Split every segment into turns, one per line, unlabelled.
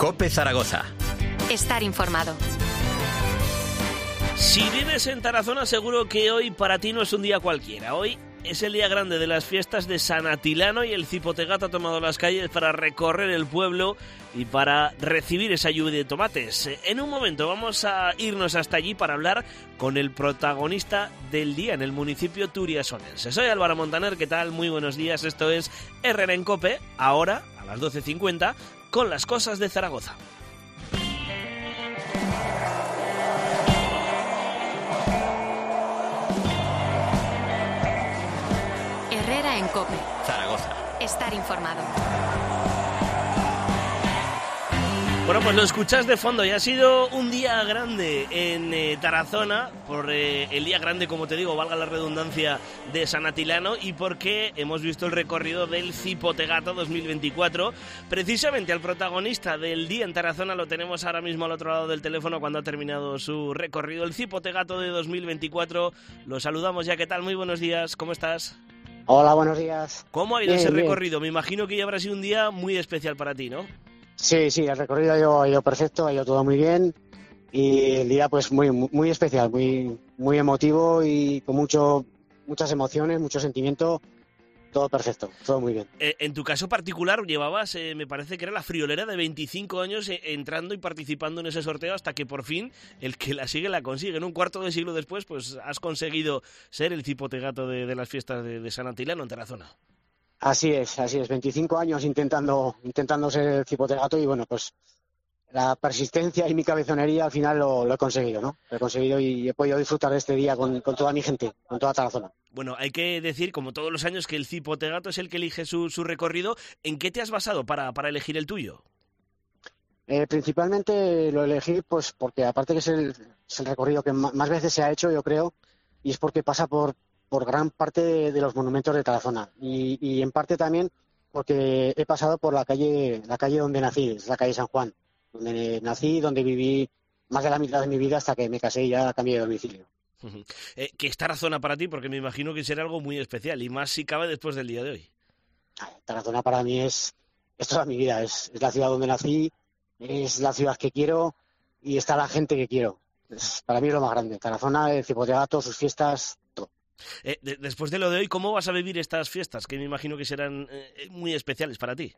COPE Zaragoza.
Estar informado.
Si vives en Tarazona, seguro que hoy para ti no es un día cualquiera. Hoy es el día grande de las fiestas de San Atilano y el Cipotegato ha tomado las calles para recorrer el pueblo y para recibir esa lluvia de tomates. En un momento vamos a irnos hasta allí para hablar con el protagonista del día en el municipio turiasonense. Soy Álvaro Montaner, ¿qué tal? Muy buenos días, esto es Herrera en COPE, ahora a las 12:50, con las cosas de Zaragoza.
Herrera en COPE.
Zaragoza.
Estar informado.
Bueno, pues lo escuchás de fondo y ha sido un día grande en Tarazona, por el día grande, como te digo, valga la redundancia, de San Atilano, y porque hemos visto el recorrido del Cipotegato 2024. Precisamente al protagonista del día en Tarazona lo tenemos ahora mismo al otro lado del teléfono cuando ha terminado su recorrido, el Cipotegato de 2024. Lo saludamos ya, ¿qué tal? Muy buenos días, ¿cómo estás?
Hola, buenos días.
¿Cómo ha ido
Bien,
ese
bien.
recorrido? Me imagino que ya habrá sido un día muy especial para ti, ¿no?
Sí, el recorrido ha ido perfecto, ha ido todo muy bien y el día pues muy especial, muy emotivo y con muchas emociones, mucho sentimiento, todo perfecto, todo muy bien.
En tu caso particular llevabas, me parece que era la friolera de 25 años entrando y participando en ese sorteo hasta que por fin el que la sigue la consigue. En un cuarto de siglo después pues has conseguido ser el Cipotegato de las fiestas de San Atilano en Tarazona.
Así es, 25 años intentando ser el Cipotegato y bueno, pues la persistencia y mi cabezonería al final lo he conseguido, ¿no? Lo he conseguido y he podido disfrutar de este día con toda mi gente, con toda Tarazona.
Bueno, hay que decir, como todos los años, que el Cipotegato es el que elige su recorrido. ¿En qué te has basado para elegir el tuyo?
Principalmente lo elegí pues porque aparte que es el recorrido que más veces se ha hecho, yo creo, y es porque pasa por gran parte de los monumentos de Tarazona y en parte también porque he pasado por la calle donde nací, es la calle San Juan, donde nací, donde viví más de la mitad de mi vida hasta que me casé y ya cambié de domicilio.
¿Qué es Tarazona para ti? Porque me imagino que será algo muy especial y más si cabe después del día de hoy.
Tarazona para mí es toda mi vida, es la ciudad donde nací, es la ciudad que quiero y está la gente que quiero. Para mí es lo más grande. Tarazona, el Cipotegato, sus fiestas, todo.
Después de lo de hoy, ¿cómo vas a vivir estas fiestas? Que me imagino que serán muy especiales para ti.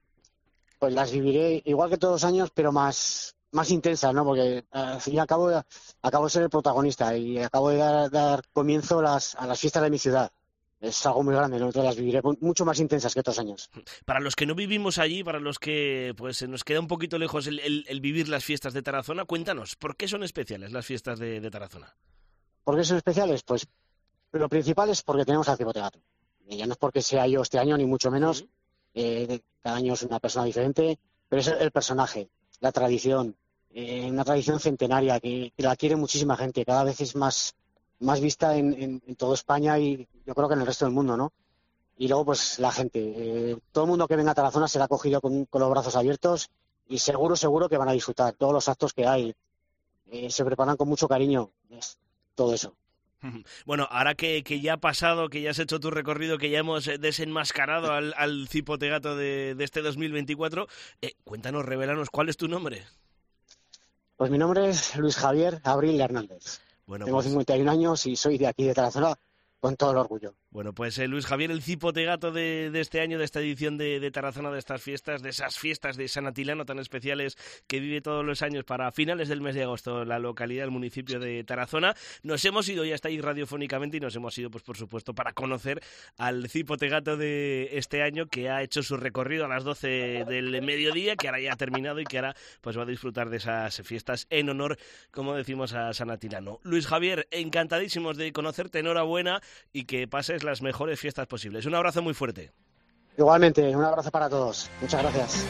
Pues las viviré igual que todos los años, pero más intensas, ¿no? Porque al fin y al cabo acabo de ser el protagonista y acabo de dar comienzo a las fiestas de mi ciudad. Es algo muy grande, ¿no? Entonces las viviré mucho más intensas que otros años.
Para los que no vivimos allí, para los que pues se nos queda un poquito lejos el vivir las fiestas de Tarazona, cuéntanos, ¿por qué son especiales las fiestas de Tarazona?
¿Por qué son especiales? Pues lo principal es porque tenemos al Cipotegato. Y ya no es porque sea yo este año, ni mucho menos. Cada año es una persona diferente, pero es el personaje, la tradición, una tradición centenaria que la quiere muchísima gente. Cada vez es más vista en toda España y yo creo que en el resto del mundo, ¿no? Y luego, pues la gente. Todo el mundo que venga a Tarazona será acogido con los brazos abiertos y seguro que van a disfrutar. Todos los actos que hay se preparan con mucho cariño. Es todo eso.
Bueno, ahora que ya ha pasado, que ya has hecho tu recorrido, que ya hemos desenmascarado al Cipotegato de este 2024, cuéntanos, revélanos, ¿cuál es tu nombre?
Pues mi nombre es Luis Javier Abril Hernández.
Bueno,
tengo 51 años y soy de aquí, de Tarazona, con todo el orgullo.
Bueno, pues Luis Javier, el Cipotegato de este año, de esta edición de Tarazona, de estas fiestas, de esas fiestas de San Atilano tan especiales que vive todos los años para finales del mes de agosto la localidad, el municipio de Tarazona. Nos hemos ido, ya está ahí radiofónicamente, y nos hemos ido, pues por supuesto, para conocer al Cipotegato de este año, que ha hecho su recorrido a las 12 del mediodía, que ahora ya ha terminado y que ahora pues va a disfrutar de esas fiestas en honor, como decimos, a San Atilano. Luis Javier, encantadísimos de conocerte, enhorabuena y que pases las mejores fiestas posibles. Un abrazo muy fuerte.
Igualmente, un abrazo para todos. Muchas gracias.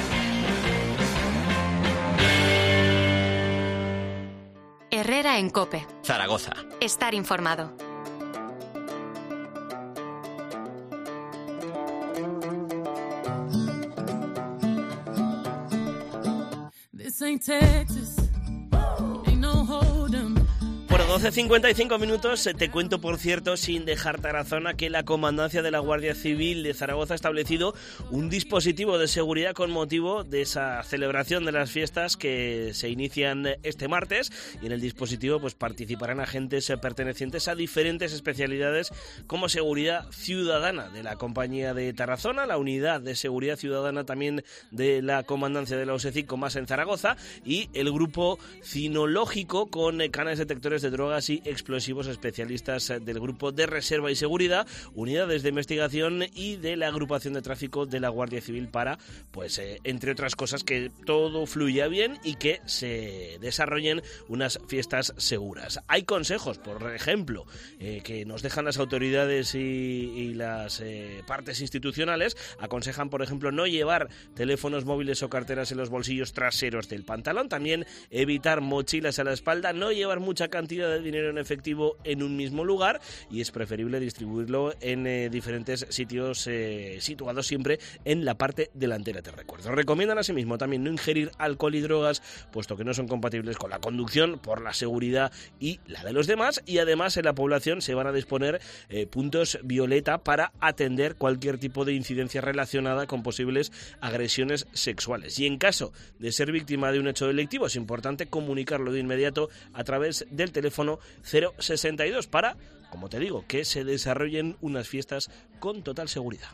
Herrera en COPE.
Zaragoza.
Estar informado.
12:55 minutos. Te cuento, por cierto, sin dejar Tarazona, que la Comandancia de la Guardia Civil de Zaragoza ha establecido un dispositivo de seguridad con motivo de esa celebración de las fiestas que se inician este martes, y en el dispositivo pues participarán agentes pertenecientes a diferentes especialidades como seguridad ciudadana de la Compañía de Tarazona, la Unidad de Seguridad Ciudadana también de la Comandancia de la OSECIC más en Zaragoza, y el grupo cinológico con canes detectores de drogas y explosivos, especialistas del grupo de reserva y seguridad, unidades de investigación y de la agrupación de tráfico de la Guardia Civil para, pues entre otras cosas, que todo fluya bien y que se desarrollen unas fiestas seguras. Hay consejos, por ejemplo, que nos dejan las autoridades y las partes institucionales. Aconsejan, por ejemplo, no llevar teléfonos móviles o carteras en los bolsillos traseros del pantalón, también evitar mochilas a la espalda, no llevar mucha cantidad de dinero en efectivo en un mismo lugar, y es preferible distribuirlo en diferentes sitios situados siempre en la parte delantera, te recuerdo. Recomiendan asimismo también no ingerir alcohol y drogas, puesto que no son compatibles con la conducción, por la seguridad y la de los demás, y además en la población se van a disponer puntos violeta para atender cualquier tipo de incidencia relacionada con posibles agresiones sexuales. Y en caso de ser víctima de un hecho delictivo, es importante comunicarlo de inmediato a través del teléfono 062 para, como te digo, que se desarrollen unas fiestas con total seguridad.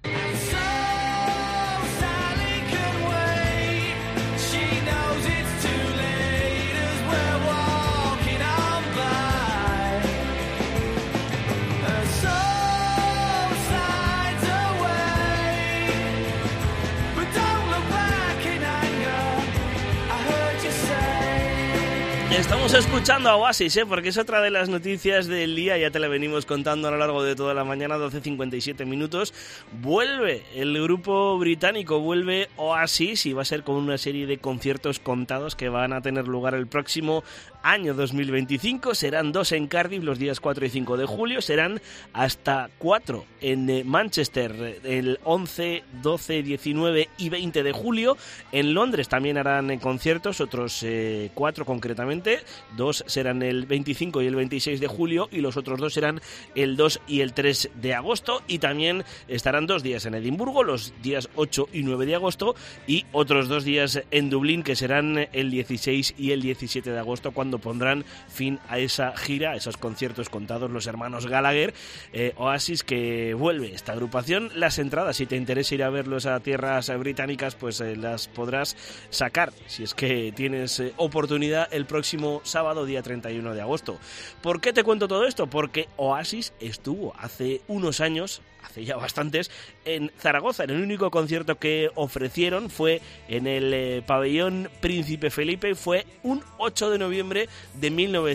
Estamos escuchando a Oasis, porque es otra de las noticias del día, ya te la venimos contando a lo largo de toda la mañana, 12:57 minutos. Vuelve el grupo británico, vuelve Oasis, y va a ser con una serie de conciertos contados que van a tener lugar el próximo año 2025. Serán 2 en Cardiff los días 4 y 5 de julio, serán hasta 4 en Manchester el 11, 12, 19 y 20 de julio. En Londres también harán conciertos, otros 4 concretamente. 2 serán el 25 y el 26 de julio, y los otros 2 serán el 2 y el 3 de agosto. Y también estarán 2 días en Edimburgo, los días 8 y 9 de agosto, y otros 2 días en Dublín, que serán el 16 y el 17 de agosto, cuando pondrán fin a esa gira, a esos conciertos contados los hermanos Gallagher. Oasis, que vuelve esta agrupación. Las entradas, si te interesa ir a verlos a tierras británicas, pues las podrás sacar, si es que tienes oportunidad, el próximo sábado, día 31 de agosto. ¿Por qué te cuento todo esto? Porque Oasis estuvo hace unos años, hace ya bastantes, en Zaragoza. En el único concierto que ofrecieron fue en el pabellón Príncipe Felipe. Fue un 8 de noviembre de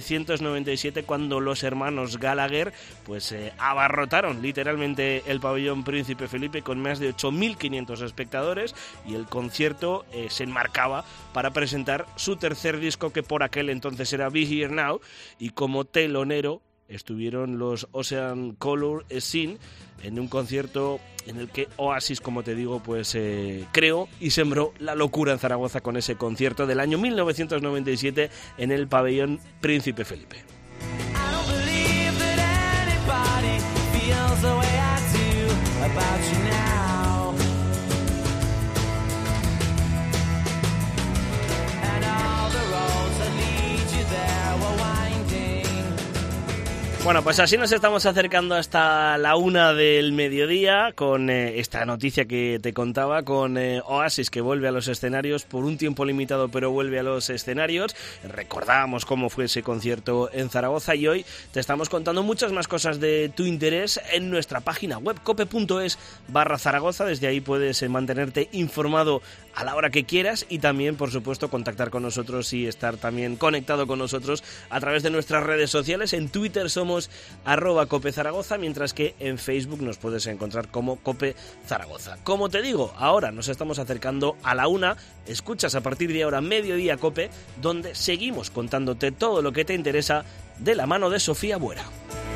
1997 cuando los hermanos Gallagher pues abarrotaron literalmente el pabellón Príncipe Felipe con más de 8.500 espectadores, y el concierto se enmarcaba para presentar su tercer disco, que por aquel entonces era Be Here Now, y como telonero estuvieron los Ocean Color Scene en un concierto en el que Oasis, como te digo, pues creó y sembró la locura en Zaragoza con ese concierto del año 1997 en el pabellón Príncipe Felipe. Bueno, pues así nos estamos acercando hasta la 1 del mediodía con esta noticia que te contaba, con Oasis, que vuelve a los escenarios por un tiempo limitado, pero vuelve a los escenarios. Recordábamos cómo fue ese concierto en Zaragoza, y hoy te estamos contando muchas más cosas de tu interés en nuestra página web, cope.es/Zaragoza. Desde ahí puedes mantenerte informado a la hora que quieras, y también, por supuesto, contactar con nosotros y estar también conectado con nosotros a través de nuestras redes sociales. En Twitter somos @CopeZaragoza, mientras que en Facebook nos puedes encontrar como Cope Zaragoza. Como te digo, ahora nos estamos acercando a la 1. Escuchas a partir de ahora Mediodía Cope, donde seguimos contándote todo lo que te interesa de la mano de Sofía Buera.